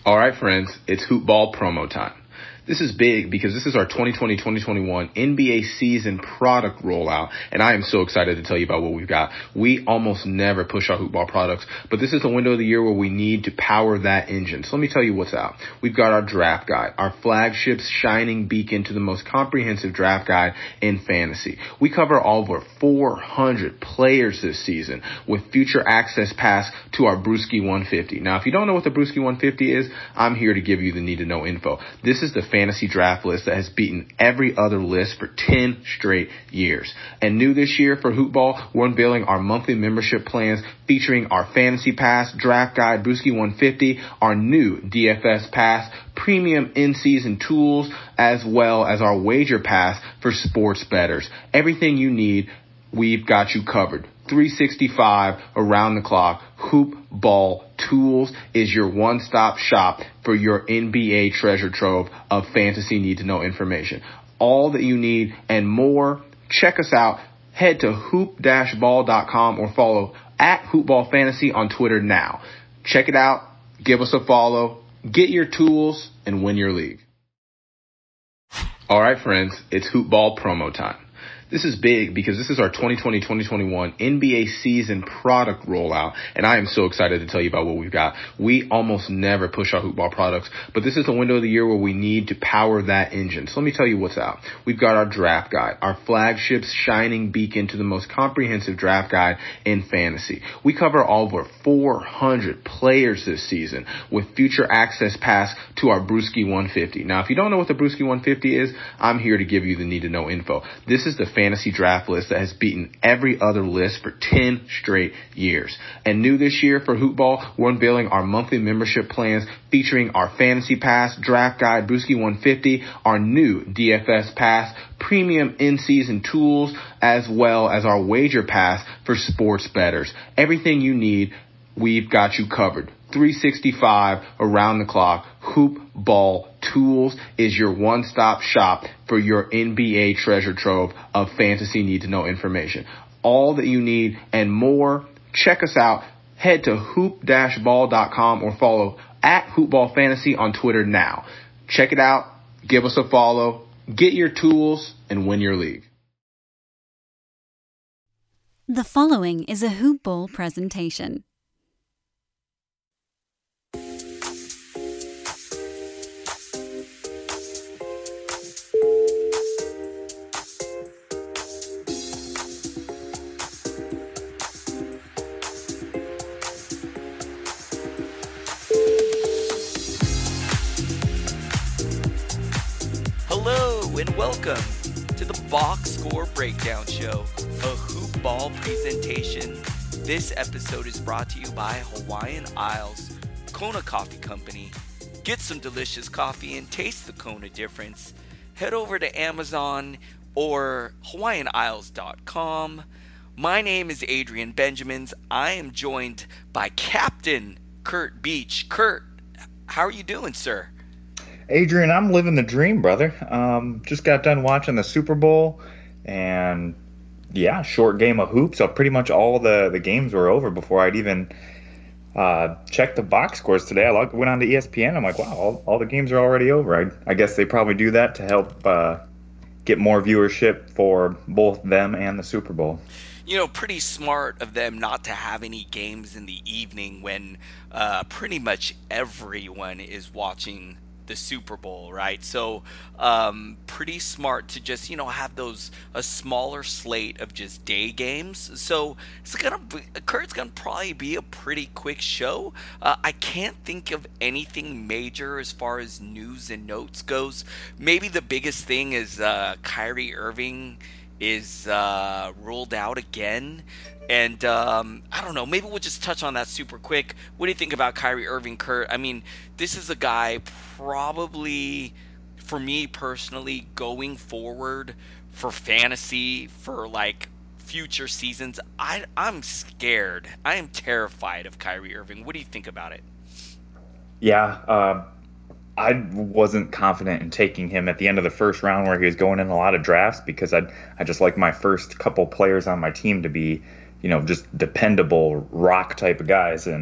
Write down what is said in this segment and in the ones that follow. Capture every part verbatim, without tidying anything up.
All right, friends, it's Hoop Ball promo time. This is big because this is our twenty twenty twenty twenty-one N B A season product rollout, and I am so excited to tell you about what we've got. We almost never push our Hoop Ball products, but this is the window of the year where we need to power that engine. So let me tell you what's out. We've got our draft guide, our flagship shining beacon to the most comprehensive draft guide in fantasy. We cover over four hundred players this season with future access pass to our Brewski one fifty. Now, if you don't know what the Brewski one fifty is, I'm here to give you the need to know info. This is the fantasy draft list that has beaten every other list for ten straight years. And new this year for Hoop Ball, we're unveiling our monthly membership plans featuring our Fantasy Pass, Draft Guide, Brewski one fifty, our new D F S Pass, premium in-season tools, as well as our Wager Pass for sports bettors. Everything you need, we've got you covered. three sixty-five around the clock. Hoop Ball Tools is your one-stop shop for your N B A treasure trove of fantasy need-to-know information. All that you need and more. Check us out. Head to hoop dash ball dot com or follow at Hoopball Fantasy on Twitter now. Check it out. Give us a follow. Get your tools and win your league. All right, friends, it's Hoop Ball promo time. This is big because this is our twenty twenty twenty twenty-one N B A season product rollout, and I am so excited to tell you about what we've got. We almost never push our Hoop Ball products, but this is the window of the year where we need to power that engine. So let me tell you what's out. We've got our draft guide, our flagship shining beacon to the most comprehensive draft guide in fantasy. We cover over four hundred players this season with future access pass to our Brewski one fifty. Now, if you don't know what the Brewski one fifty is, I'm here to give you the need to know info. This is the fantasy draft list that has beaten every other list for ten straight years. And new this year for Hoop Ball, we're unveiling our monthly membership plans featuring our Fantasy Pass, Draft Guide, Brewski one fifty, our new D F S Pass, premium in-season tools, as well as our Wager Pass for sports bettors. Everything you need, we've got you covered. three sixty-five around the clock. Hoop Ball Tools is your one-stop shop for your N B A treasure trove of fantasy need-to-know information. All that you need and more. Check us out. Head to hoop dash ball dot com or follow at Hoopball Fantasy on Twitter now. Check it out. Give us a follow. Get your tools and win your league. The following is a Hoop Ball presentation. And welcome to the Box Score Breakdown Show, a Hoop Ball presentation. This episode is brought to you by Hawaiian Isles, Kona Coffee Company. Get some delicious coffee and taste the Kona difference. Head over to Amazon or hawaiian isles dot com. My name is Adrian Benjamins. I am joined by Captain Kurt Beach. Kurt, how are you doing, sir? Adrian, I'm living the dream, brother. Um, just got done watching the Super Bowl, and yeah, short game of hoops. So pretty much all the, the games were over before I'd even uh, check the box scores today. I went on to E S P N. I'm like, wow, all, all the games are already over. I, I guess they probably do that to help uh, get more viewership for both them and the Super Bowl. You know, pretty smart of them not to have any games in the evening when uh, pretty much everyone is watching the Super Bowl, right? So um, pretty smart to just, you know, have those a smaller slate of just day games. So it's gonna be, Kurt's gonna probably be a pretty quick show. Uh, I can't think of anything major as far as news and notes goes. Maybe the biggest thing is uh, Kyrie Irving is uh, ruled out again. And um, I don't know, maybe we'll just touch on that super quick. What do you think about Kyrie Irving, Kurt? I mean, this is a guy probably, for me personally, going forward for fantasy, for like future seasons, I, I'm scared. I am terrified of Kyrie Irving. What do you think about it? Yeah, uh, I wasn't confident in taking him at the end of the first round where he was going in a lot of drafts because I I just like my first couple players on my team to be, you know, just dependable rock type of guys. And,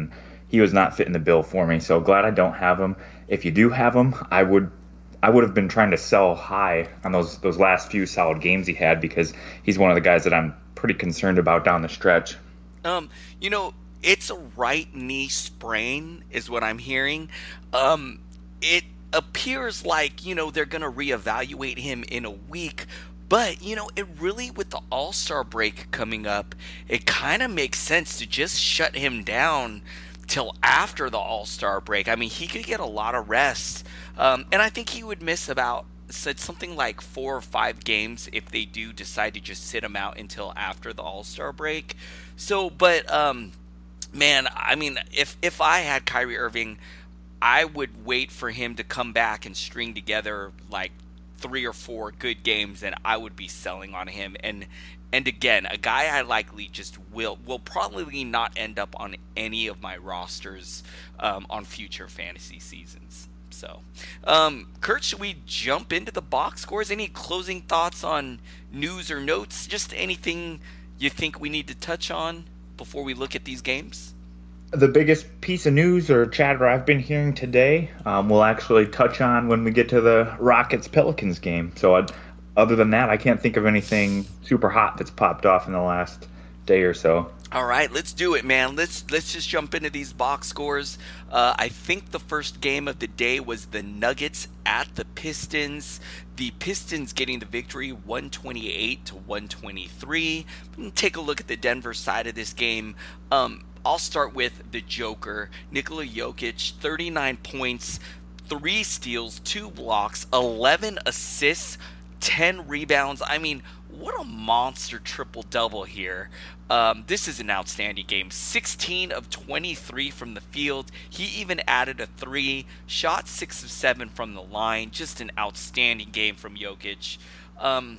he was not fitting the bill for me. So glad I don't have him. If you do have him, I would I would have been trying to sell high on those those last few solid games he had, because he's one of the guys that I'm pretty concerned about down the stretch. Um, you know, it's a right knee sprain is what I'm hearing. Um, it appears like, you know, they're going to reevaluate him in a week. But, you know, it really, with the All-Star break coming up, it kind of makes sense to just shut him down till after the All-Star break. I mean, he could get a lot of rest. Um, and I think he would miss about said something like four or five games if they do decide to just sit him out until after the All-Star break. So, but, um, man, I mean, if, if I had Kyrie Irving, I would wait for him to come back and string together like three or four good games, and I would be selling on him. And and again, a guy I likely just will will probably not end up on any of my rosters um, on future fantasy seasons. So, um, Kurt, should we jump into the box scores? Any closing thoughts on news or notes? Just anything you think we need to touch on before we look at these games? The biggest piece of news or chatter I've been hearing today, um, we'll actually touch on when we get to the Rockets-Pelicans game. So I'd, other than that, I can't think of anything super hot that's popped off in the last day or so. All right, let's do it, man. Let's let's just jump into these box scores. Uh, I think the first game of the day was the Nuggets at the Pistons. The Pistons getting the victory one twenty-eight to one twenty-three. Take a look at the Denver side of this game. Um, I'll start with the Joker, Nikola Jokic, thirty-nine points, three steals, two blocks, eleven assists, ten rebounds. I mean, what a monster triple-double here. Um, this is an outstanding game. sixteen of twenty-three from the field. He even added a three, shot six of seven from the line. Just an outstanding game from Jokic. Um,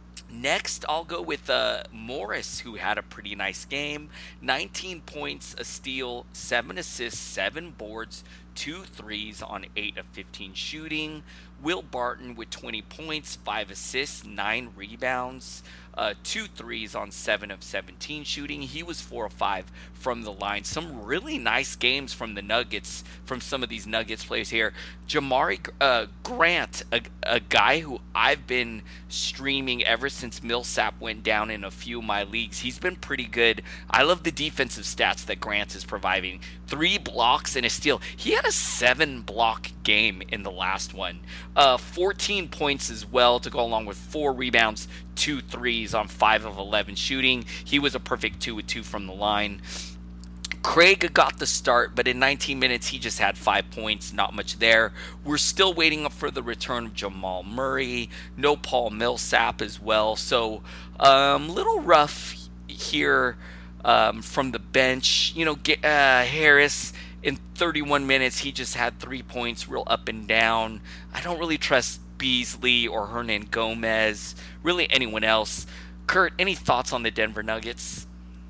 next, I'll go with uh, Morris, who had a pretty nice game. nineteen points, a steal, seven assists, seven boards, two threes on eight of fifteen shooting. Will Barton with twenty points, five assists, nine rebounds, uh, two threes on seven of seventeen shooting. He was four of five from the line. Some really nice games from the Nuggets, from some of these Nuggets players here. Jamari uh, Grant, a, a guy who I've been streaming ever since Millsap went down in a few of my leagues. He's been pretty good. I love the defensive stats that Grant is providing. Three blocks and a steal. He had a seven block game in the last one. Uh, fourteen points as well to go along with four rebounds, two threes on five of eleven shooting. He was a perfect two with two from the line. Craig got the start, but in nineteen minutes, he just had five points, not much there. We're still waiting for the return of Jamal Murray. No Paul Millsap as well. So, um, little rough here um, from the bench. You know, uh, Harris, in thirty-one minutes, he just had three points, real up and down. I don't really trust Beasley or Hernan Gomez, really anyone else. Kurt, any thoughts on the Denver Nuggets?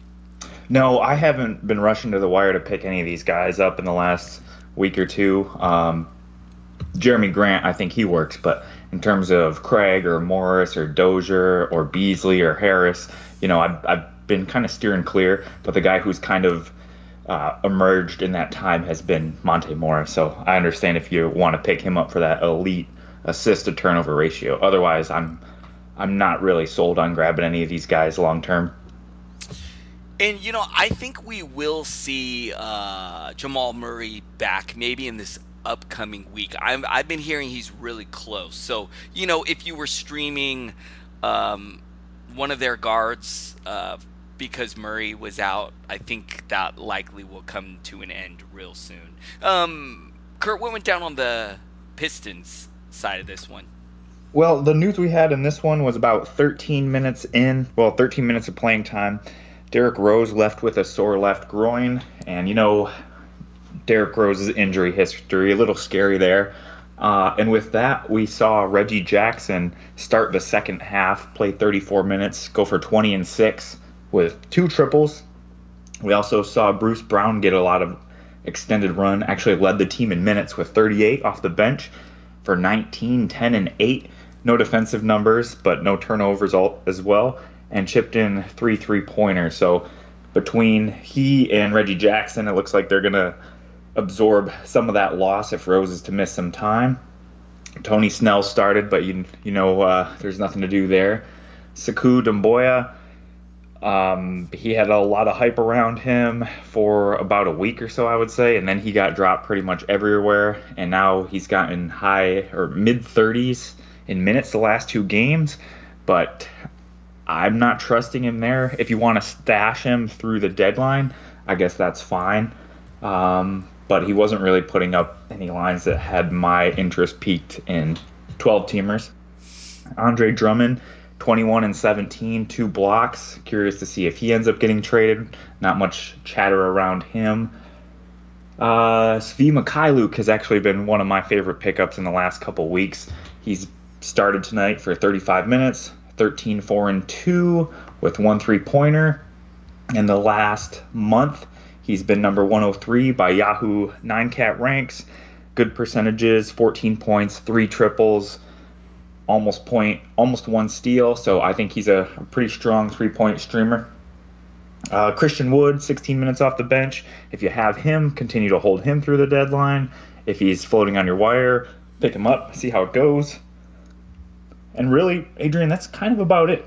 No, I haven't been rushing to the wire to pick any of these guys up in the last week or two. Um, Jeremy Grant, I think he works, but in terms of Craig or Morris or Dozier or Beasley or Harris, you know, I've, I've been kind of steering clear, but the guy who's kind of uh, emerged in that time has been Monte Morris. So I understand if you want to pick him up for that elite assist to turnover ratio. Otherwise, I'm I'm not really sold on grabbing any of these guys long term. And, you know, I think we will see uh, Jamal Murray back maybe in this upcoming week. I'm, I've been hearing he's really close. So, you know, if you were streaming um, one of their guards uh, because Murray was out, I think that likely will come to an end real soon. Um, Kurt, what went down on the Pistons side of this one? Well, the news we had in this one was about thirteen minutes in, well, thirteen minutes of playing time. Derrick Rose left with a sore left groin, and you know, Derrick Rose's injury history, a little scary there. Uh, and with that, we saw Reggie Jackson start the second half, play thirty-four minutes, go for twenty and six with two triples. We also saw Bruce Brown get a lot of extended run, actually led the team in minutes with thirty-eight off the bench for nineteen, ten, and eight. No defensive numbers, but no turnovers as well, and chipped in three three-pointers. So between he and Reggie Jackson, it looks like they're going to absorb some of that loss if Rose is to miss some time. Tony Snell started, but you you know uh, there's nothing to do there. Sekou Doumbouya, um, he had a lot of hype around him for about a week or so, I would say, and then he got dropped pretty much everywhere, and now he's gotten high or mid thirties in minutes the last two games, but I'm not trusting him there. If you want to stash him through the deadline, I guess that's fine. Um, but he wasn't really putting up any lines that had my interest peaked in twelve-teamers. Andre Drummond, twenty-one and seventeen, two blocks. Curious to see if he ends up getting traded. Not much chatter around him. Uh, Svi Mikhailuk has actually been one of my favorite pickups in the last couple weeks. He's started tonight for thirty-five minutes, thirteen, four, and two with one three-pointer. In the last month, he's been number one oh three by Yahoo nine cat ranks. Good percentages, fourteen points, three triples, almost point, almost one steal. So I think he's a, a pretty strong three-point streamer. Uh, Christian Wood, sixteen minutes off the bench. If you have him, continue to hold him through the deadline. If he's floating on your wire, pick him up, see how it goes. And really, Adrian, that's kind of about it.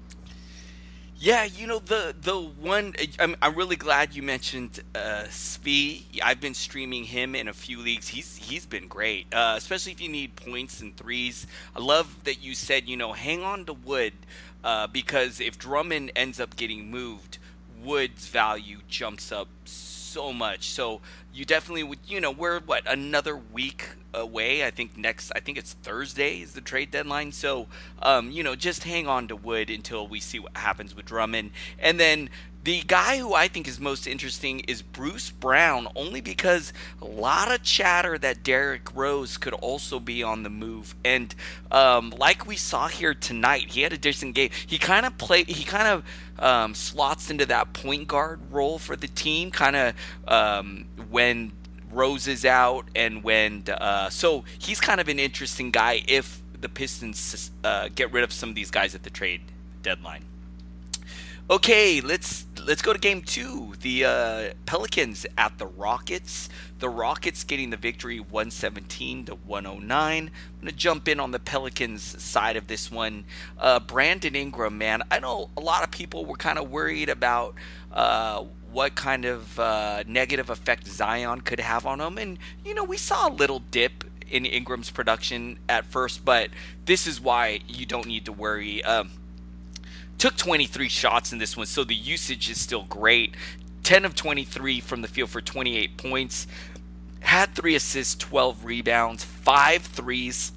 Yeah, you know, the the one, I'm, I'm really glad you mentioned uh, Svi. I've been streaming him in a few leagues. He's He's been great, uh, especially if you need points and threes. I love that you said, you know, hang on to Wood, uh, because if Drummond ends up getting moved, Wood's value jumps up so much. So you definitely would, you know, we're, what, another week away. I think next, I think it's Thursday is the trade deadline. So, um, you know, just hang on to Wood until we see what happens with Drummond. And then the guy who I think is most interesting is Bruce Brown, only because a lot of chatter that Derrick Rose could also be on the move. And um, like we saw here tonight, he had a decent game. He kind of played, he kind of um, slots into that point guard role for the team, kind of um, when Rose is out and when uh, so he's kind of an interesting guy if the Pistons uh, get rid of some of these guys at the trade deadline. Okay, let's let's go to game two. The uh, Pelicans at the Rockets. The Rockets getting the victory one seventeen to one oh nine. I'm going to jump in on the Pelicans side of this one. Uh, Brandon Ingram, man, I know a lot of people were kind of worried about uh, what kind of uh, negative effect Zion could have on him. And, you know, we saw a little dip in Ingram's production at first, but this is why you don't need to worry. Um, Took twenty-three shots in this one, so the usage is still great. ten of twenty-three from the field for twenty-eight points. Had three assists, twelve rebounds, five threes.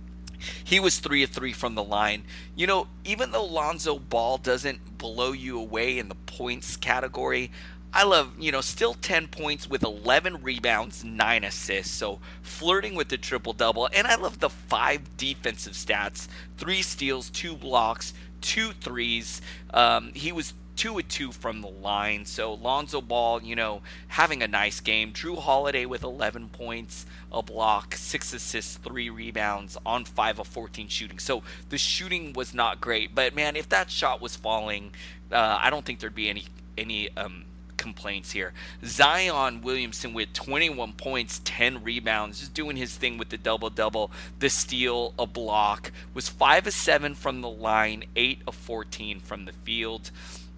He was three of three from the line. You know, even though Lonzo Ball doesn't blow you away in the points category, I love, you know, still ten points with eleven rebounds, nine assists. So flirting with the triple-double. And I love the five defensive stats. Three steals, two blocks, two threes. Um, he was two of two from the line. So Lonzo Ball, you know, having a nice game. Drew Holiday with eleven points, a block, six assists, three rebounds on five of fourteen shooting. So the shooting was not great. But, man, if that shot was falling, uh, I don't think there'd be any any um, complaints here. Zion Williamson with twenty-one points, ten rebounds, just doing his thing with the double-double, the steal, a block, was five of seven from the line, eight of fourteen from the field.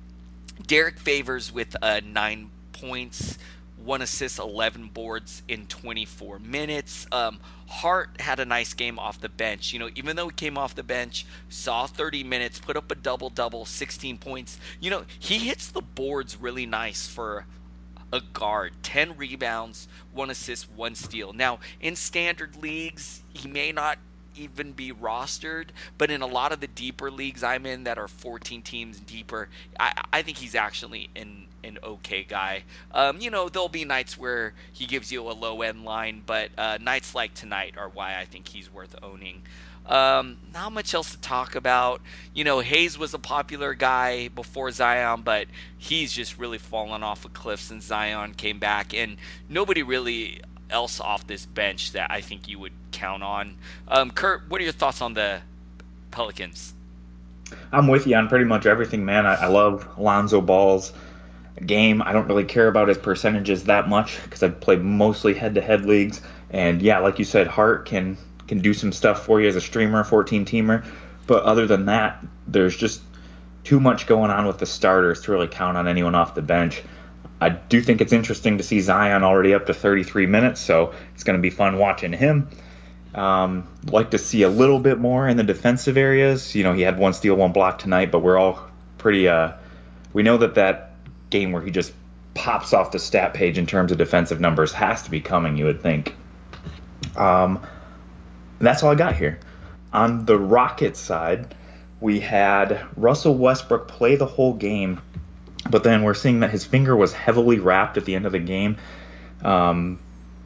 Derek Favors with uh, nine points, one assist, eleven boards in twenty-four minutes. Um, Hart had a nice game off the bench. You know, even though he came off the bench, saw thirty minutes, put up a double-double, sixteen points. You know, he hits the boards really nice for a guard. ten rebounds, one assist, one steal. Now, in standard leagues, he may not even be rostered, but in a lot of the deeper leagues I'm in that are fourteen teams deeper, I, I think he's actually an an okay guy. Um, you know, there'll be nights where he gives you a low end line, but uh, nights like tonight are why I think he's worth owning. Um, not much else to talk about. You know, Hayes was a popular guy before Zion, but he's just really fallen off a cliff since Zion came back, and nobody really else off this bench that I think you would count on. Um, Kurt, what are your thoughts on the Pelicans? I'm with you on pretty much everything, man. I, I love Lonzo Ball's game. I don't really care about his percentages that much because I play mostly head-to-head leagues. And yeah, like you said, Hart can can do some stuff for you as a streamer, fourteen-teamer. But other than that, there's just too much going on with the starters to really count on anyone off the bench. I do think it's interesting to see Zion already up to thirty-three minutes, so it's going to be fun watching him. Um, like to see a little bit more in the defensive areas. You know, he had one steal, one block tonight, but we're all pretty. Uh, we know that that game where he just pops off the stat page in terms of defensive numbers has to be coming, you would think. Um, that's all I got here. On the Rockets side, we had Russell Westbrook play the whole game, but then we're seeing that his finger was heavily wrapped at the end of the game. Um,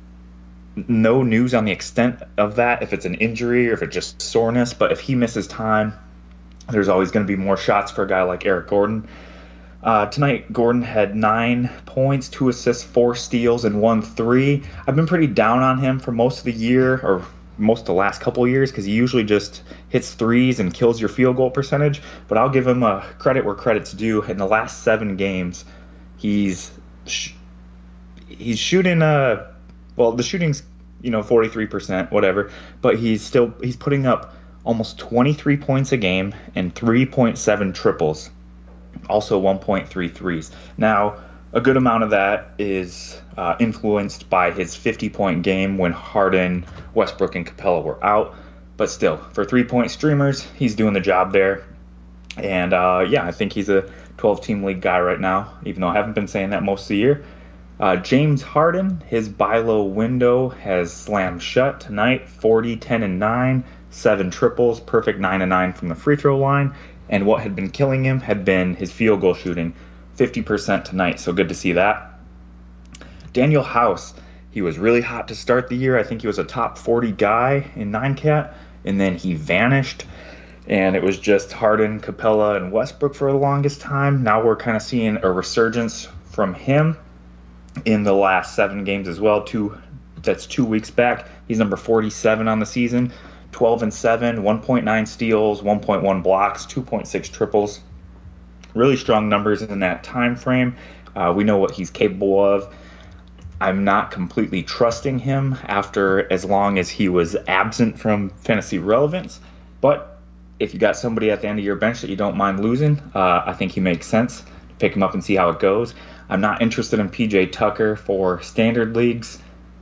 no news on the extent of that, if it's an injury or if it's just soreness, but if he misses time, there's always going to be more shots for a guy like Eric Gordon. Uh, tonight, Gordon had nine points, two assists, four steals, and one three. I've been pretty down on him for most of the year, or most of the last couple of years, because he usually just hits threes and kills your field goal percentage. But I'll give him a credit where credit's due. In the last seven games, he's sh- he's shooting uh well the shooting's you know forty-three percent, whatever, but he's still he's putting up almost twenty-three points a game and three point seven triples. Also one point three threes. Now, a good amount of that is uh, influenced by his fifty-point game when Harden, Westbrook, and Capella were out. But still, for three-point streamers, he's doing the job there. And, uh, yeah, I think he's a twelve-team league guy right now, even though I haven't been saying that most of the year. Uh, James Harden, his buy low window has slammed shut tonight, forty, ten, and nine, seven triples, perfect nine and nine from the free throw line. And what had been killing him had been his field goal shooting, fifty percent tonight, so good to see that. Daniel House, he was really hot to start the year. I think he was a top forty guy in nine cat, and then he vanished, and it was just Harden, Capella, and Westbrook for the longest time. Now we're kind of seeing a resurgence from him in the last seven games as well. Two, that's two weeks back. He's number forty-seven on the season. twelve and seven, one point nine steals, one point one blocks, two point six triples. Really strong numbers in that time frame. Uh, we know what he's capable of. I'm not completely trusting him after as long as he was absent from fantasy relevance. But if you got somebody at the end of your bench that you don't mind losing, uh, I think he makes sense to pick him up and see how it goes. I'm not interested in P J Tucker for standard leagues.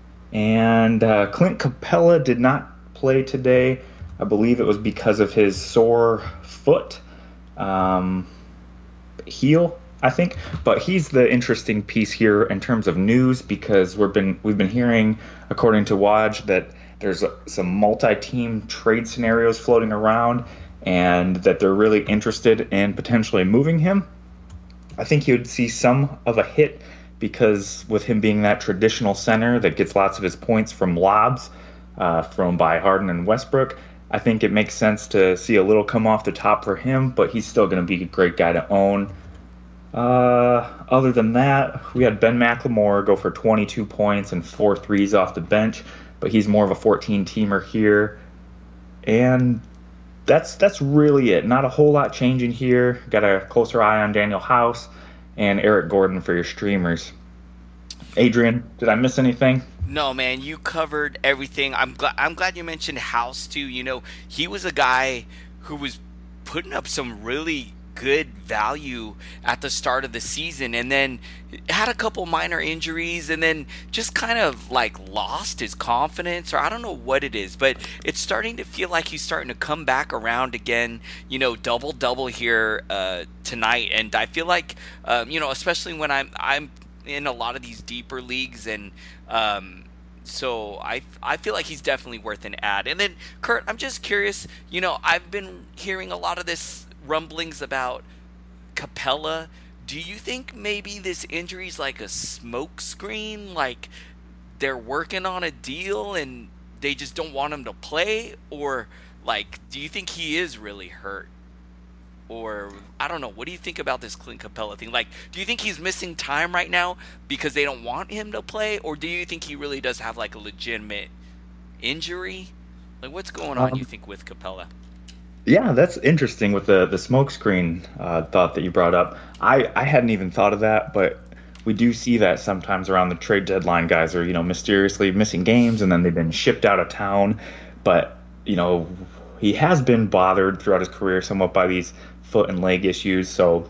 And uh, Clint Capella did not play today. I believe it was because of his sore foot, um, heel, I think. But he's the interesting piece here in terms of news, because we've been we've been hearing, according to Woj, that there's some multi-team trade scenarios floating around, and that they're really interested in potentially moving him. I think he would see some of a hit, because with him being that traditional center that gets lots of his points from lobs, Uh, thrown by Harden and Westbrook, I think it makes sense to see a little come off the top for him, but he's still going to be a great guy to own. Uh, other than that, we had Ben McLemore go for twenty-two points and four threes off the bench, but he's more of a fourteen-teamer here. And that's that's really it. Not a whole lot changing here. Got a closer eye on Daniel House and Eric Gordon for your streamers. Adrian, did I miss anything? No, man, you covered everything. I'm glad. I'm glad you mentioned House too. You know, he was a guy who was putting up some really good value at the start of the season, and then had a couple minor injuries, and then just kind of like lost his confidence, or I don't know what it is, but it's starting to feel like he's starting to come back around again. You know, double double here uh, tonight, and I feel like um, you know, especially when I'm I'm. in a lot of these deeper leagues, and um, so I, I feel like he's definitely worth an ad. And then, Kurt, I'm just curious, you know, I've been hearing a lot of this rumblings about Capella. Do you think maybe this injury is like a smoke screen, like they're working on a deal and they just don't want him to play? Or, like, do you think he is really hurt? Or, I don't know, what do you think about this Clint Capella thing? Like, do you think he's missing time right now because they don't want him to play? Or do you think he really does have, like, a legitimate injury? Like, what's going on, um, you think, with Capella? Yeah, that's interesting with the the smoke screen uh, thought that you brought up. I I hadn't even thought of that, but we do see that sometimes around the trade deadline. Guys are you know mysteriously missing games, and then they've been shipped out of town. But you know he has been bothered throughout his career somewhat by these foot and leg issues. So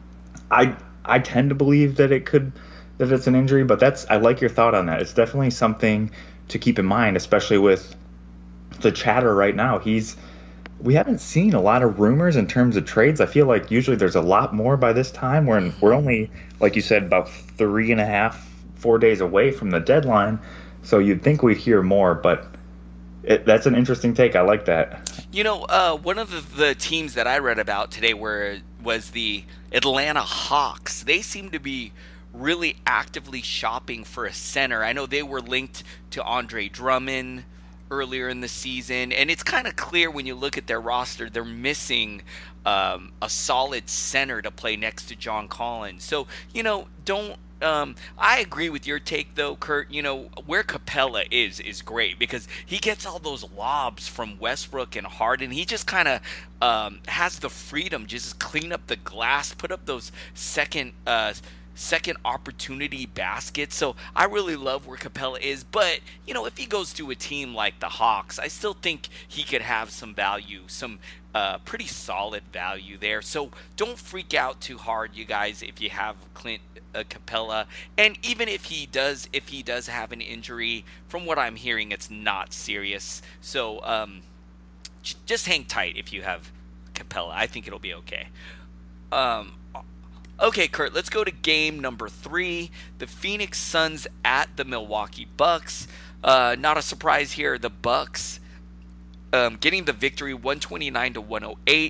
I I tend to believe that it could that it's an injury, but that's I like your thought on that. It's definitely something to keep in mind, especially with the chatter right now. He's we haven't seen a lot of rumors in terms of trades. I feel like usually there's a lot more by this time. We're we're only, like you said, about three and a half, four days away from the deadline. So you'd think we'd hear more, but it, that's an interesting take. I like that. You know, uh, one of the, the teams that I read about today were was the Atlanta Hawks. They seem to be really actively shopping for a center. I know they were linked to Andre Drummond earlier in the season, and it's kind of clear when you look at their roster, they're missing um, a solid center to play next to John Collins. So, you know, don't um, I agree with your take though, Kurt. You know, where Capella is is great because he gets all those lobs from Westbrook and Harden. He just kind of um, has the freedom just clean up the glass, put up those second uh, second opportunity baskets. So I really love where Capella is. But, you know, if he goes to a team like the Hawks, I still think he could have some value, some uh, pretty solid value there. So don't freak out too hard, you guys, if you have Clint uh, Capella. And even if he does, if he does have an injury, from what I'm hearing, it's not serious. So um, j- just hang tight if you have Capella. I think it'll be okay. Um, Okay, Kurt, let's go to game number three. The Phoenix Suns at the Milwaukee Bucks. Uh, not a surprise here. The Bucks um, getting the victory one twenty-nine to one oh eight.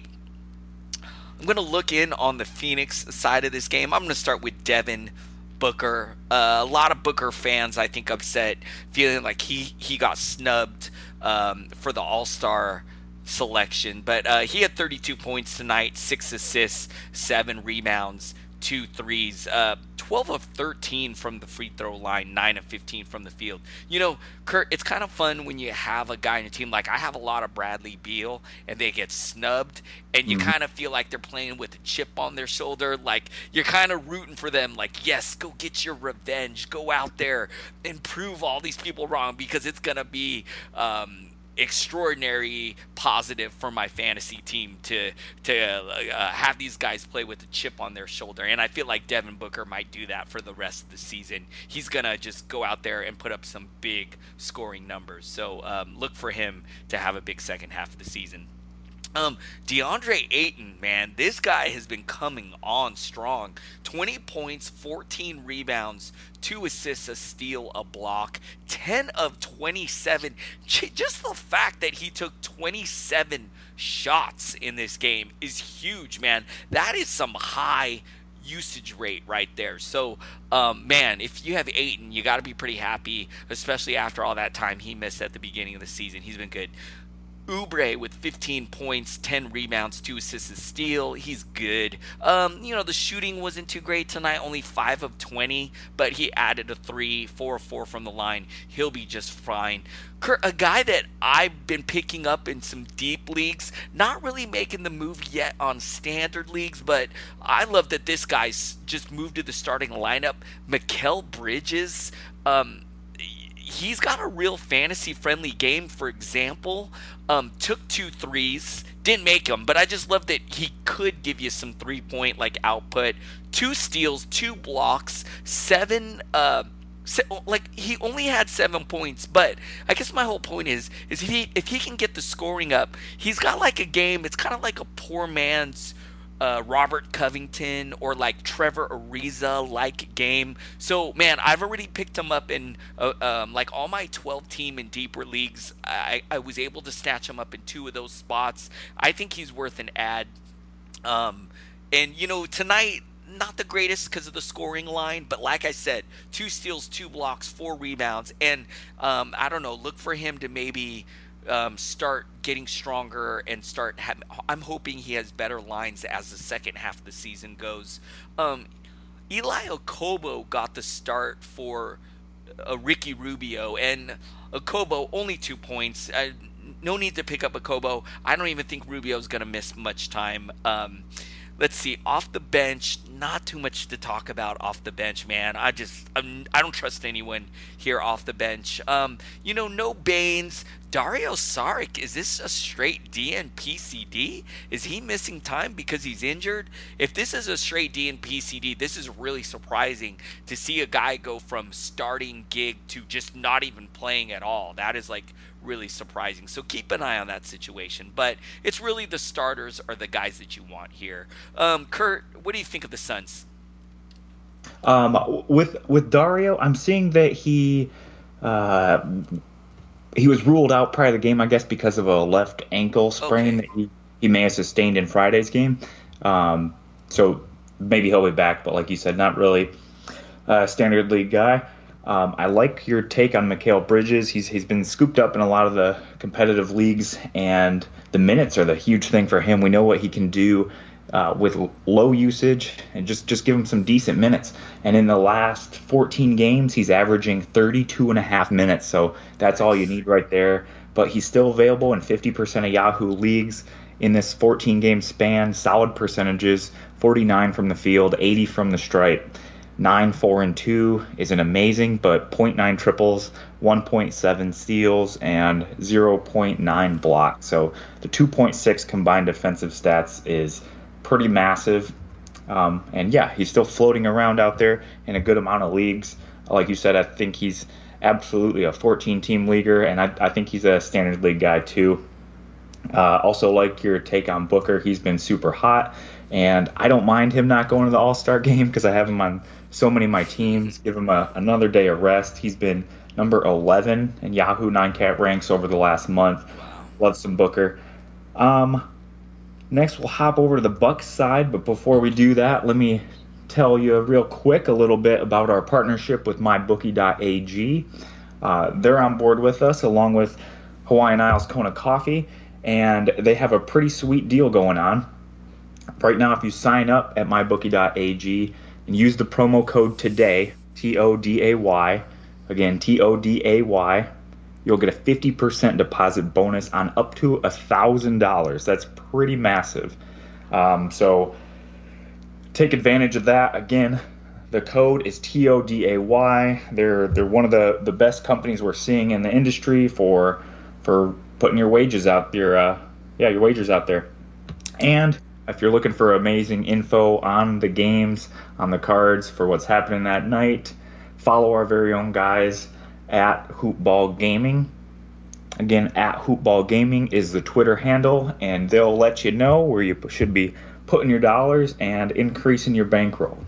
I'm going to look in on the Phoenix side of this game. I'm going to start with Devin Booker. Uh, a lot of Booker fans, I think, upset, feeling like he, he got snubbed um, for the All-Star selection, but uh, he had thirty-two points tonight, six assists, seven rebounds, two threes, uh, twelve of thirteen from the free throw line, nine of fifteen from the field. You know, Kurt, it's kind of fun when you have a guy in a team, like I have a lot of Bradley Beal, and they get snubbed, and you mm-hmm. kind of feel like they're playing with a chip on their shoulder, like you're kind of rooting for them, like, yes, go get your revenge, go out there and prove all these people wrong, because it's going to be um, extraordinary positive for my fantasy team to to uh, have these guys play with a chip on their shoulder. And I feel like Devin Booker might do that for the rest of the season. He's gonna just go out there and put up some big scoring numbers, so um, look for him to have a big second half of the season. Um, DeAndre Ayton, man, this guy has been coming on strong. twenty points, fourteen rebounds, two assists, a steal, a block, ten of twenty-seven. Just the fact that he took twenty-seven shots in this game is huge, man. That is some high usage rate right there. So, um, man, if you have Ayton, you got to be pretty happy, especially after all that time he missed at the beginning of the season. He's been good. Oubre with fifteen points, ten rebounds, two assists, a steal. He's good. Um, you know, the shooting wasn't too great tonight, only five of twenty, but he added a three, four of four from the line. He'll be just fine. Kurt, a guy that I've been picking up in some deep leagues, not really making the move yet on standard leagues, but I love that this guy's just moved to the starting lineup. Mikal Bridges, um, he's got a real fantasy-friendly game. For example, um, took two threes, didn't make them, but I just love that he could give you some three-point like output. Two steals, two blocks, seven. Uh, se- like he only had seven points, but I guess my whole point is, is if he if he can get the scoring up, he's got like a game. It's kind of like a poor man's Uh, Robert Covington or like Trevor Ariza like game. So man, I've already picked him up in uh, um, like all my twelve team and deeper leagues. I, I was able to snatch him up in two of those spots. I think he's worth an add. Um, and you know, tonight, not the greatest because of the scoring line, but like I said, two steals, two blocks, four rebounds, and um, I don't know, look for him to maybe Um, start getting stronger and start ha- I'm hoping he has better lines as the second half of the season goes. Um, Eli Okobo got the start for uh, Ricky Rubio, and Okobo only two points. Uh, no need to pick up Okobo. I don't even think Rubio's going to miss much time. Um, let's see, off the bench, not too much to talk about off the bench, man. I just, I'm, I don't trust anyone here off the bench. Um, you know, no Baines. Dario Saric, is this a straight D N P C D? Is he missing time because he's injured? If this is a straight D N P C D, this is really surprising to see a guy go from starting gig to just not even playing at all. That is like really surprising. So keep an eye on that situation. But it's really the starters are the guys that you want here. Um, Kurt, what do you think of the Suns? Um, with with Dario, I'm seeing that he uh, he was ruled out prior to the game, I guess, because of a left ankle sprain Okay. that he, he may have sustained in Friday's game. Um, so maybe he'll be back, but like you said, not really a standard league guy. Um, I like your take on Mikal Bridges. He's he's been scooped up in a lot of the competitive leagues, and the minutes are the huge thing for him. We know what he can do uh, with low usage, and just, just give him some decent minutes. And in the last fourteen games, he's averaging thirty-two and a half minutes, so that's all you need right there. But he's still available in fifty percent of Yahoo leagues in this fourteen-game span. Solid percentages, forty-nine from the field, eighty from the stripe. nine, four, and two isn't amazing, but zero point nine triples, one point seven steals, and zero point nine blocks. So the two point six combined defensive stats is pretty massive. Um, and yeah, he's still floating around out there in a good amount of leagues. Like you said, I think he's absolutely a fourteen-team leaguer, and I, I think he's a standard league guy too. Uh, also like your take on Booker. He's been super hot, and I don't mind him not going to the All-Star game because I have him on so many of my teams. Give him a, another day of rest. He's been number eleven in Yahoo nine cat ranks over the last month. Love some Booker. Um, next, we'll hop over to the Bucks side, but before we do that, let me tell you real quick a little bit about our partnership with my bookie dot a g. Uh, they're on board with us along with Hawaiian Isles Kona Coffee, and they have a pretty sweet deal going on. Right now, if you sign up at my bookie dot a g and use the promo code TODAY, T O D A Y, again, T O D A Y, you'll get a fifty percent deposit bonus on up to one thousand dollars. That's pretty massive. Um, so take advantage of that. Again, the code is T O D A Y. They're they're one of the, the best companies we're seeing in the industry for for putting your wages out there. Uh, yeah, your wagers out there. And if you're looking for amazing info on the games, on the cards, for what's happening that night, follow our very own guys at Hoopball Gaming. Again, at Hoopball Gaming is the Twitter handle, and they'll let you know where you should be putting your dollars and increasing your bankroll.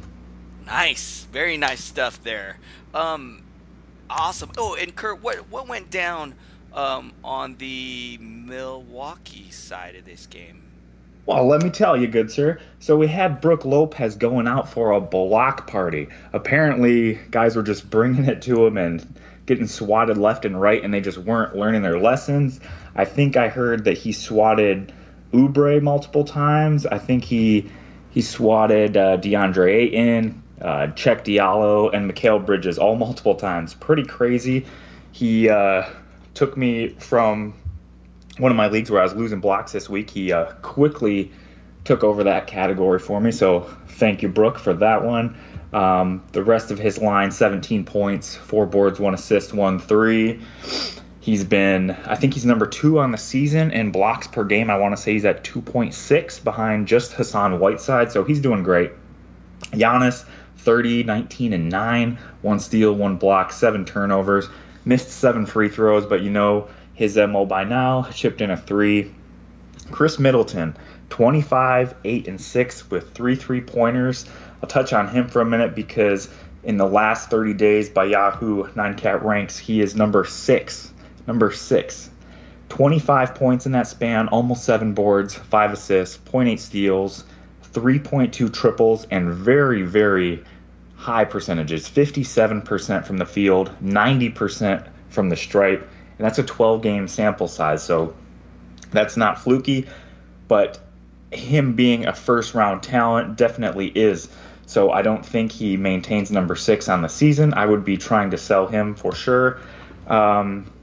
Nice, very nice stuff there. Um, awesome. Oh, and Kurt, what what went down um, on the Milwaukee side of this game? Well, let me tell you, good sir. So we had Brooke Lopez going out for a block party. Apparently, guys were just bringing it to him and getting swatted left and right, and they just weren't learning their lessons. I think I heard that he swatted Oubre multiple times. I think he he swatted uh, DeAndre Ayton, uh, Check Diallo, and Mikal Bridges all multiple times. Pretty crazy. He uh, took me from one of my leagues where I was losing blocks this week. He uh, quickly took over that category for me, so thank you, Brooke, for that one. Um, the rest of his line, seventeen points, four boards, one assist, one three. He's been, I think he's number two on the season in blocks per game. I want to say he's at two point six behind just Hassan Whiteside, so he's doing great. Giannis, thirty, nineteen, and nine, one steal, one block, seven turnovers, missed seven free throws, but you know his M O by now, chipped in a three. Chris Middleton, twenty-five, eight, and six with three three-pointers. I'll touch on him for a minute because in the last thirty days by Yahoo nine cat ranks, he is number six. Number six. twenty-five points in that span, almost seven boards, five assists, zero point eight steals, three point two triples, and very, very high percentages. fifty-seven percent from the field, ninety percent from the stripe. And that's a twelve-game sample size, so that's not fluky. But him being a first-round talent definitely is. So I don't think he maintains number six on the season. I would be trying to sell him for sure. Um,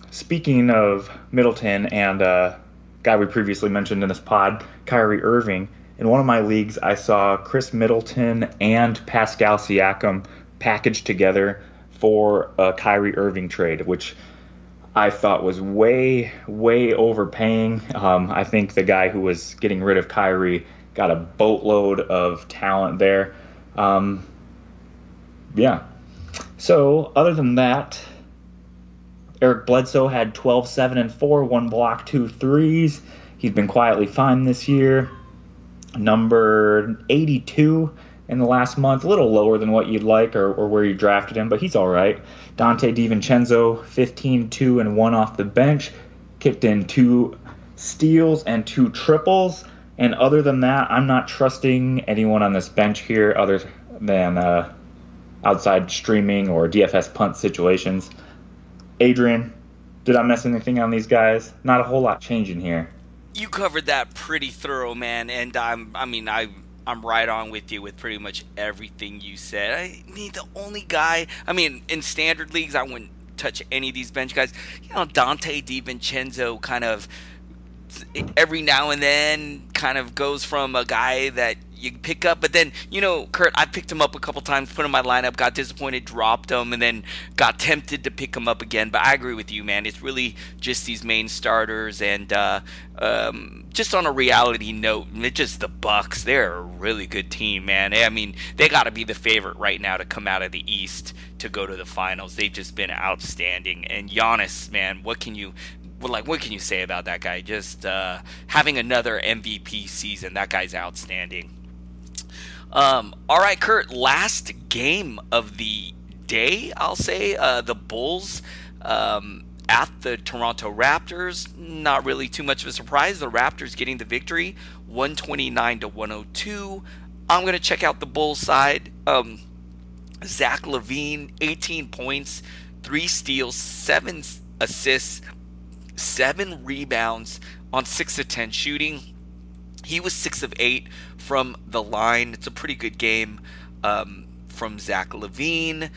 speaking of Middleton and uh, guy we previously mentioned in this pod, Kyrie Irving, in one of my leagues, I saw Chris Middleton and Pascal Siakam packaged together for a Kyrie Irving trade, which I thought was way, way overpaying. Um, I think the guy who was getting rid of Kyrie got a boatload of talent there. Um, yeah. So, other than that, Eric Bledsoe had twelve, seven, and four, one block, two threes. He's been quietly fine this year. Number eighty-two in the last month, a little lower than what you'd like or, or where you drafted him, but he's all right. Dante DiVincenzo, fifteen, two, and one off the bench. Kicked in two steals and two triples. And other than that, I'm not trusting anyone on this bench here other than uh, outside streaming or D F S punt situations. Adrian, did I miss anything on these guys? Not a whole lot changing here. You covered that pretty thorough, man, and I'm, I mean, I, I'm right on with you with pretty much everything you said. I mean, the only guy, I mean, in standard leagues, I wouldn't touch any of these bench guys. You know, Dante DiVincenzo kind of every now and then kind of goes from a guy that you pick up, but then, you know, Kurt, I picked him up a couple times, put him in my lineup, got disappointed, dropped him, and then got tempted to pick him up again. But I agree with you, man. It's really just these main starters, and uh, um, just on a reality note, it's just the Bucks. They're a really good team, man. I mean, they got to be the favorite right now to come out of the East to go to the finals. They've just been outstanding. And Giannis, man, what can you Well, like, what can you say about that guy? Just uh, having another M V P season. That guy's outstanding. Um, all right, Kurt, last game of the day, I'll say. Uh, the Bulls um, at the Toronto Raptors. Not really too much of a surprise. The Raptors getting the victory, one twenty-nine to one oh two. I'm going to check out the Bulls side. Um, Zach LaVine, eighteen points, three steals, seven assists, seven rebounds on six of ten shooting. He was six of eight from the line. It's a pretty good game um, from Zach LaVine.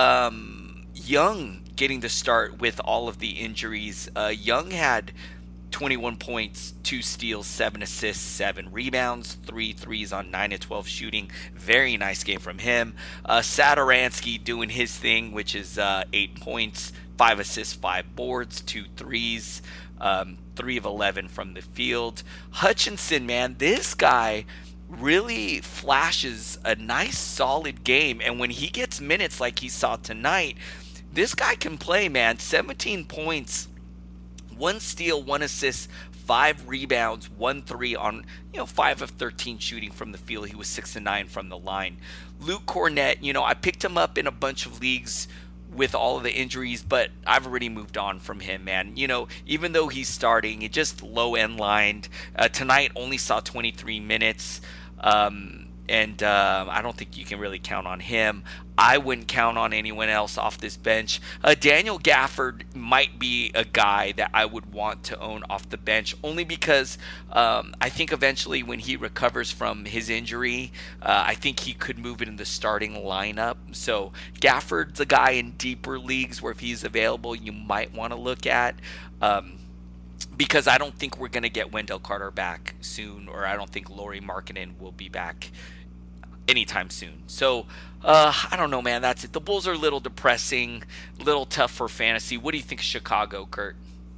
Um, Young getting the start with all of the injuries. Uh, Young had twenty-one points, two steals, seven assists, seven rebounds, three threes on nine of twelve shooting. Very nice game from him. Uh, Satoransky doing his thing, which is uh, eight points, five assists, five boards, two threes, um, three of eleven from the field. Hutchinson, man, this guy really flashes a nice, solid game. And when he gets minutes like he saw tonight, this guy can play, man. seventeen points, one steal, one assist, five rebounds, one three on, you know, five of thirteen shooting from the field. He was six and nine from the line. Luke Cornett, you know, I picked him up in a bunch of leagues with all of the injuries, but I've already moved on from him, man. You know, even though he's starting, it just low end lined. Uh, tonight only saw twenty-three minutes. Um, and uh, I don't think you can really count on him. I wouldn't count on anyone else off this bench. Uh, Daniel Gafford might be a guy that I would want to own off the bench, only because um, I think eventually when he recovers from his injury, uh, I think he could move into the starting lineup. So Gafford's a guy in deeper leagues where if he's available, you might want to look at. Um, Because I don't think we're going to get Wendell Carter back soon, or I don't think Lauri Markkanen will be back anytime soon. So, uh, I don't know, man. That's it. The Bulls are a little depressing, a little tough for fantasy. What do you think of Chicago, Kurt?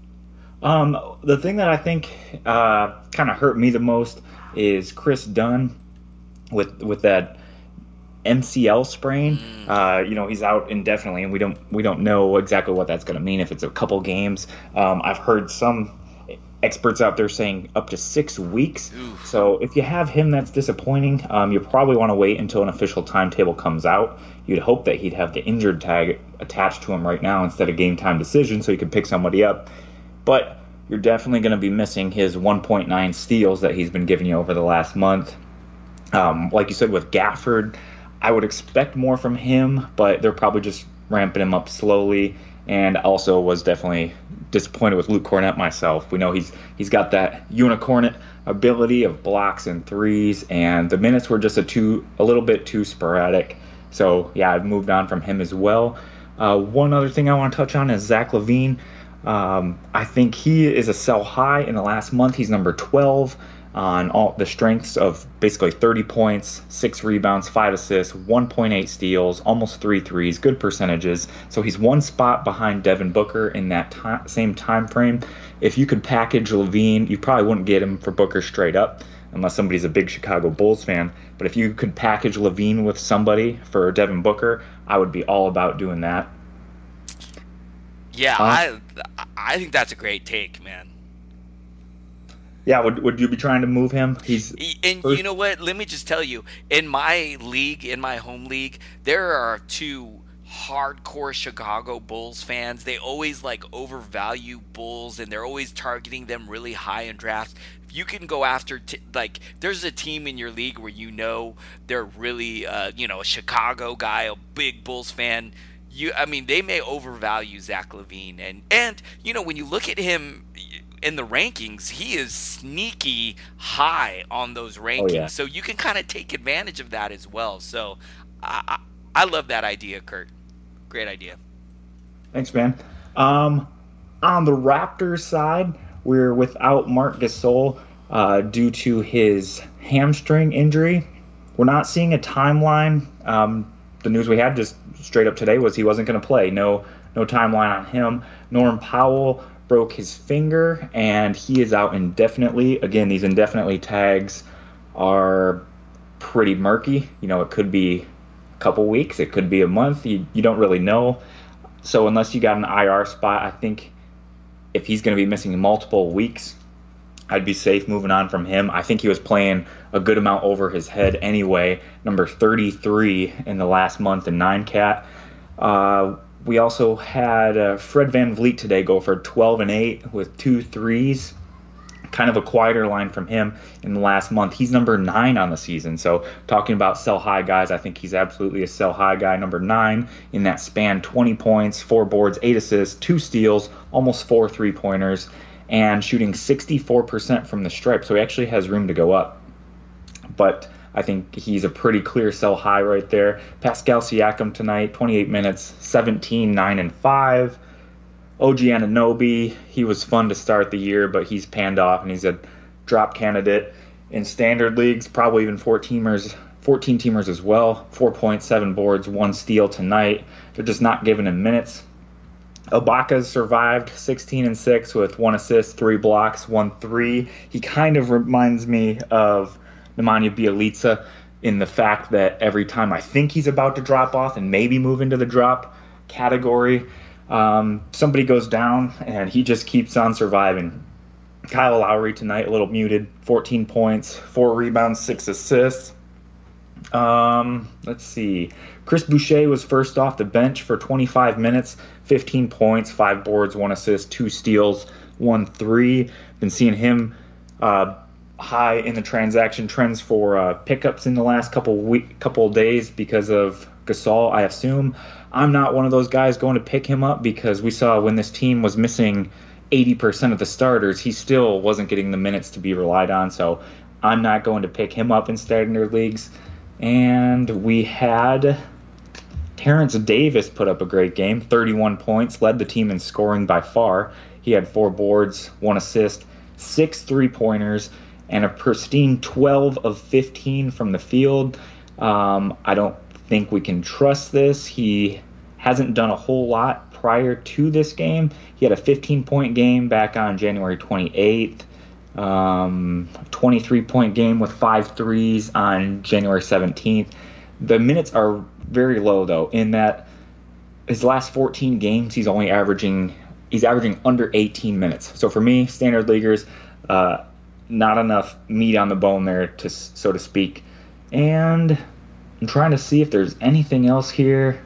Um, the thing that I think uh, kind of hurt me the most is Chris Dunn with with that M C L sprain. Mm. Uh, you know, he's out indefinitely, and we don't we don't know exactly what that's going to mean. If it's a couple games, um, I've heard some experts out there saying up to six weeks. Oof. So if you have him, that's disappointing. Um, you probably want to wait until an official timetable comes out. You'd hope that he'd have the injured tag attached to him right now instead of game time decision, so you could pick somebody up. But you're definitely going to be missing his one point nine steals that he's been giving you over the last month. Um, like you said with Gafford, I would expect more from him, but they're probably just ramping him up slowly. And also was definitely disappointed with Luke Cornett myself. We know he's he's got that unicorn ability of blocks and threes, and the minutes were just a too a little bit too sporadic. So yeah, I've moved on from him as well. Uh, one other thing I want to touch on is Zach LaVine. Um, I think he is a sell high. In the last month, he's number twelve on all the strengths of basically thirty points, six rebounds, five assists, one point eight steals, almost three threes, good percentages. So he's one spot behind Devin Booker in that time, same time frame. If you could package LaVine, you probably wouldn't get him for Booker straight up unless somebody's a big Chicago Bulls fan. But if you could package LaVine with somebody for Devin Booker, I would be all about doing that. Yeah, uh, I I think that's a great take, man. Yeah, would would you be trying to move him? He's and first. You know what? Let me just tell you, in my league, in my home league, there are two hardcore Chicago Bulls fans. They always like overvalue Bulls, and they're always targeting them really high in drafts. If you can go after t- like, there's a team in your league where you know they're really, uh, you know, a Chicago guy, a big Bulls fan. You, I mean, they may overvalue Zach LaVine, and and you know, when you look at him in the rankings, he is sneaky high on those rankings. Oh, yeah. So you can kind of take advantage of that as well. So I, I love that idea, Kurt. Great idea. Thanks, man. Um, on the Raptors side, we're without Marc Gasol uh, due to his hamstring injury. We're not seeing a timeline. Um, the news we had just straight up today was he wasn't going to play. No, no timeline on him. Norm Powell broke his finger, and he is out indefinitely. Again, these indefinitely tags are pretty murky. You know, it could be a couple weeks, it could be a month. You, you don't really know. So unless you got an I R spot, I think if he's going to be missing multiple weeks, I'd be safe moving on from him. I think he was playing a good amount over his head anyway. Number thirty-three in the last month in nine cat. Uh, we also had uh, Fred VanVleet today go for twelve and eight with two threes. Kind of a quieter line from him in the last month. He's number nine on the season. So talking about sell high guys, I think he's absolutely a sell high guy. Number nine in that span, twenty points, four boards, eight assists, two steals, almost four three-pointers, and shooting sixty-four percent from the stripe. So he actually has room to go up. But I think he's a pretty clear sell high right there. Pascal Siakam tonight, twenty-eight minutes, seventeen, nine, and five. O G Anunoby, he was fun to start the year, but he's panned off, and he's a drop candidate in standard leagues, probably even fourteen-teamers, fourteen-teamers as well. Four points, seven boards, one steal tonight. They're just not giving him minutes. Ibaka's survived sixteen and six with one assist, three blocks, one three. He kind of reminds me of Nemanja Bjelica in the fact that every time I think he's about to drop off and maybe move into the drop category, um, somebody goes down and he just keeps on surviving. Kyle Lowry tonight, a little muted, fourteen points, four rebounds, six assists. Um, let's see. Chris Boucher was first off the bench for twenty-five minutes, fifteen points, five boards, one assist, two steals, one three. Been seeing him uh, high in the transaction trends for uh, pickups in the last couple week, couple of days because of Gasol, I assume. I'm not one of those guys going to pick him up because we saw when this team was missing eighty percent of the starters, he still wasn't getting the minutes to be relied on. So I'm not going to pick him up in standard leagues. And we had Terrence Davis put up a great game, thirty-one points, led the team in scoring by far. He had four boards, one assist, six three-pointers, and a pristine twelve of fifteen from the field. Um, I don't think we can trust this. He hasn't done a whole lot prior to this game. He had a fifteen-point game back on January twenty-eighth. Um, twenty-three-point game with five threes on January seventeenth. The minutes are very low, though, in that his last fourteen games, he's only averaging he's averaging under eighteen minutes. So for me, standard leaguers, uh, not enough meat on the bone there, to so to speak. And I'm trying to see if there's anything else here.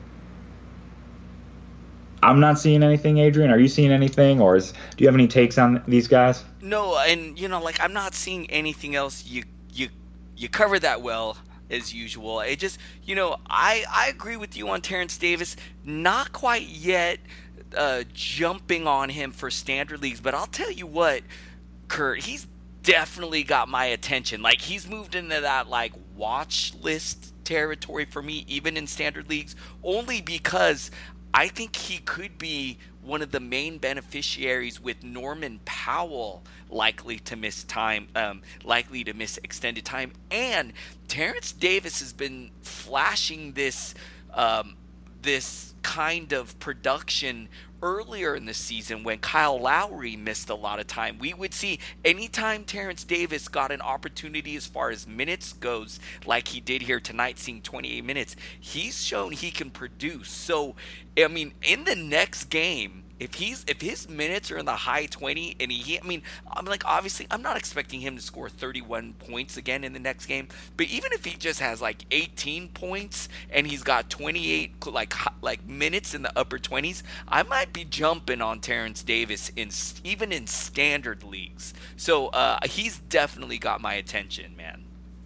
I'm not seeing anything, Adrian. Are you seeing anything, or is, do you have any takes on these guys? No, and you know, like I'm not seeing anything else. You you you covered that well as usual. It just, you know, I I agree with you on Terrence Davis. Not quite yet uh, jumping on him for standard leagues, but I'll tell you what, Kurt, he's definitely got my attention. Like he's moved into that like watch list territory for me, even in standard leagues, only because I think he could be one of the main beneficiaries, with Norman Powell likely to miss time, um, likely to miss extended time. And Terrence Davis has been flashing this, um, this kind of production earlier in the season when Kyle Lowry missed a lot of time. We would see anytime Terrence Davis got an opportunity as far as minutes goes, like he did here tonight, seeing twenty-eight minutes, he's shown he can produce. So, I mean, in the next game, if he's if his minutes are in the high twenty, and he, I mean, I'm like, obviously, I'm not expecting him to score thirty-one points again in the next game, but even if he just has like eighteen points and he's got twenty-eight like like minutes in the upper twenties, I might be jumping on Terrence Davis in even in standard leagues. So uh, he's definitely got my attention, man.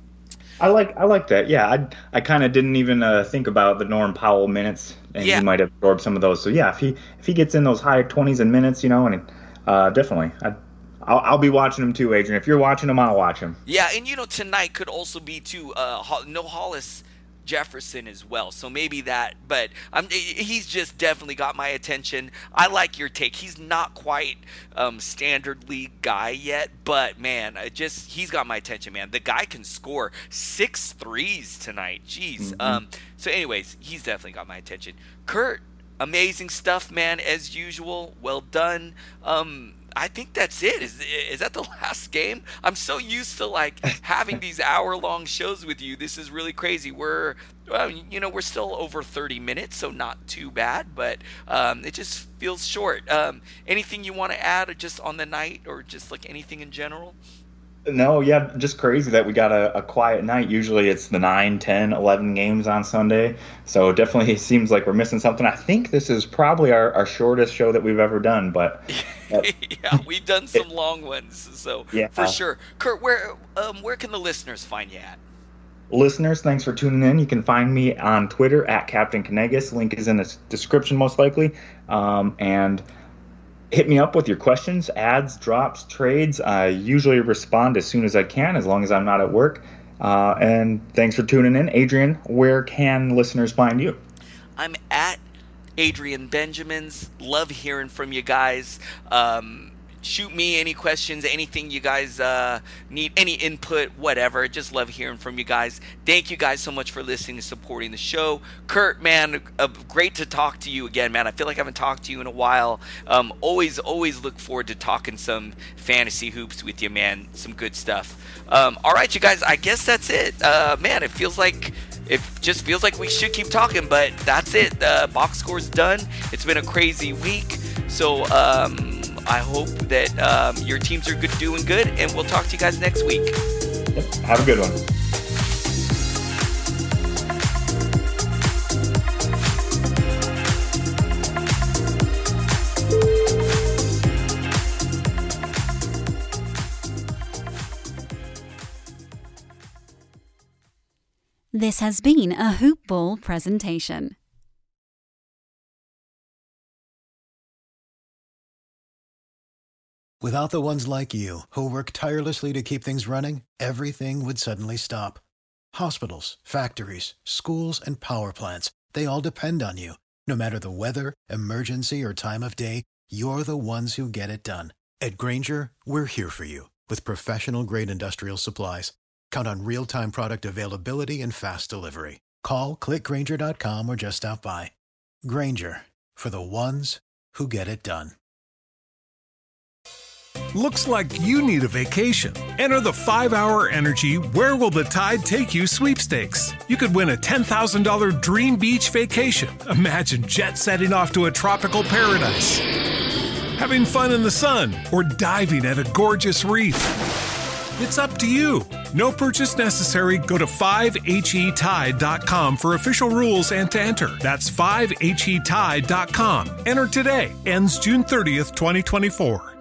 I like I like that. Yeah, I I kind of didn't even uh, think about the Norm Powell minutes, and yeah. he might absorb some of those. So yeah, if he if he gets in those high twenties in minutes, you know, and uh, definitely, I, I'll, I'll be watching him too, Adrian. If you're watching him, I'll watch him. Yeah, and you know, tonight could also be too. Uh, no Hollis Jefferson as well, so maybe that, but I'm he's just definitely got my attention. I like your take. He's not quite um standard league guy yet, but man, I just he's got my attention, man. The guy can score six threes tonight. Jeez. Mm-hmm. Um so anyways, he's definitely got my attention. Kurt, amazing stuff, man, as usual. Well done. um I think that's it. Is is that the last game? I'm so used to like having these hour long shows with you. This is really crazy. We're, well, you know, we're still over thirty minutes, so not too bad, but um, it just feels short. Um, anything you want to add just on the night, or just like anything in general? No, yeah, just crazy that we got a, a quiet night. Usually it's the nine, ten, eleven games on Sunday. So it definitely seems like we're missing something. I think this is probably our, our shortest show that we've ever done. But yeah, we've done some it, long ones. So yeah. For sure. Kurt, where um, where can the listeners find you at? Listeners, thanks for tuning in. You can find me on Twitter at Captain Canegas. Link is in the description most likely. Um, and hit me up with your questions, ads, drops, trades. I usually respond as soon as I can, as long as I'm not at work. Uh, and thanks for tuning in. Adrian, where can listeners find you? I'm at Adrian Benjamins. Love hearing from you guys. Um, shoot me any questions, anything you guys uh, need, any input, whatever. Just love hearing from you guys. Thank you guys so much for listening and supporting the show. Kurt, man, uh, great to talk to you again, man. I feel like I haven't talked to you in a while. Um, always, always look forward to talking some fantasy hoops with you, man. Some good stuff. Um, all right, you guys, I guess that's it. Uh, man, it feels like... It just feels like we should keep talking, but that's it. The box score's done. It's been a crazy week. So um, I hope that um, your teams are good, doing good, and we'll talk to you guys next week. Have a good one. This has been a Hoop Ball presentation. Without the ones like you, who work tirelessly to keep things running, everything would suddenly stop. Hospitals, factories, schools, and power plants, they all depend on you. No matter the weather, emergency, or time of day, you're the ones who get it done. At Grainger, we're here for you with professional-grade industrial supplies. Count on real-time product availability and fast delivery. Call, click Grainger dot com, or just stop by. Grainger, for the ones who get it done. Looks like you need a vacation. Enter the five hour Energy Where Will the Tide Take You sweepstakes. You could win a ten thousand dollars dream beach vacation. Imagine jet setting off to a tropical paradise, having fun in the sun, or diving at a gorgeous reef. It's up to you. No purchase necessary. Go to five H E tide dot com for official rules and to enter. That's five H E tide dot com. Enter today. Ends June thirtieth, twenty twenty-four.